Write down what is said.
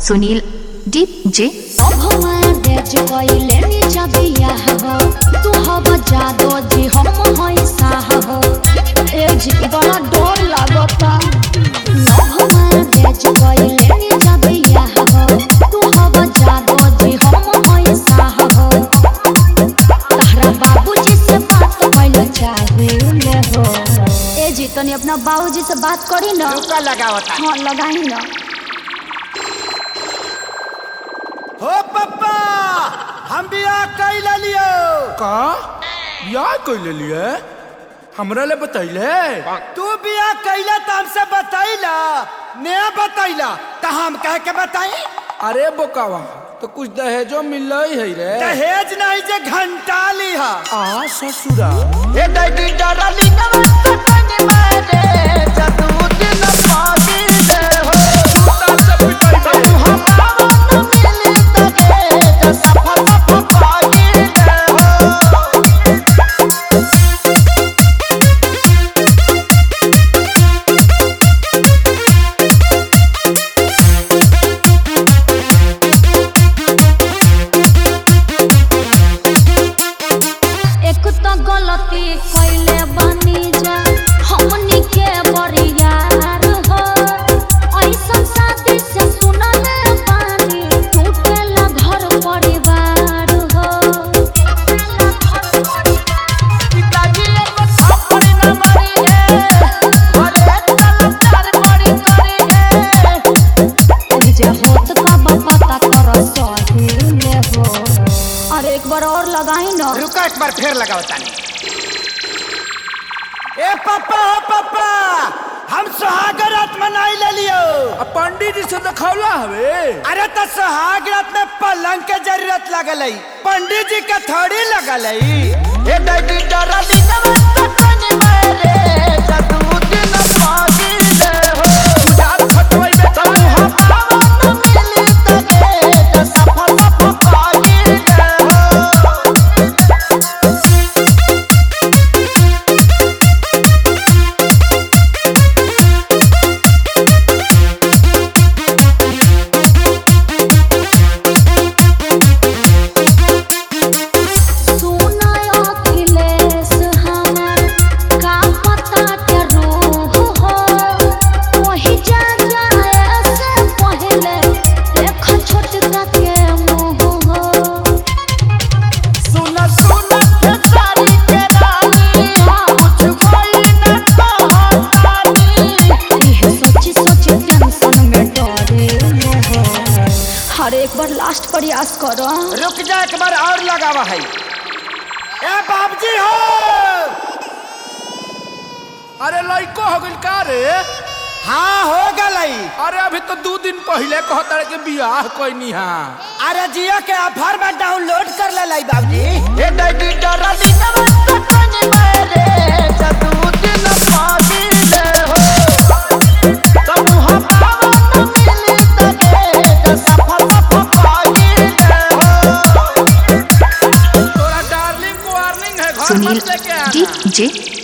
Sunil DJ बड़ा डर लागता तनी अपना बाबूजी से बात करी ना। रुका लगावता। हाँ लगाई ना। हो पप्पा हम बियाह कैला लियो। का बियाह कैले लिए हमरा ले बतैले। तू बियाह कैला त हमसे बतैला ने बतैला त हम कह के बताई। अरे बोकावा तो कुछ दहेजो मिल है रे। दहेज नहीं जे घंटा लिहा। आ ससुरा ए दैडी डरली नमस्ते तनी मारे जदू दिन पागी दे हो सुता से पिटाई दे हम पावन मिली तके ज सफल पागी दे हो। एक तो गलती कैले बनी जा हमनी के बरियार हो ऐसा शादी से सुनले पानी टूटेला घर परिवार हो। पिताजी को थप्पड़ न मारी है भले तलवार बड़ी करी है जे होत का पता कर सही ले हो। अरे एक बार और लगाई ना। रुका एक बार फिर लगाओ तानी। ए पापा हो पापा हम सुहाग रात मनाई ले लियो। अब पंडित जी से दिखौला हवे। अरे तो सुहाग रात में पलंग के जरूरत लगल है पंडित जी का थोड़ी लगल है। ए दैडी डरली नमस्ते तनी मारे जदू दिन पागी दे हो जात फटवाई में तब हम पावन मिली तके ज सफल पागी दे हो। एक बार लास्ट प्रयास करो। रुक जा एक बार और लगावा है। ए बाबूजी हो। अरे लइको हो गइल का रे। हाँ हो गई। अरे अभी तो 2 दिन पहले कहता के बियाह कोई हां। अरे जियो के ऑफर में डाउनलोड कर ले लाई बाबूजी। ए दैडी डरली नमस्ते तनी मारे जदू दिन पागी दे हो तब हम पावन मिली तके ज सफल पागी दे हो। तोरा डार्लिंग को वार्निंग है घर सुनील मत लेके आना। डीजे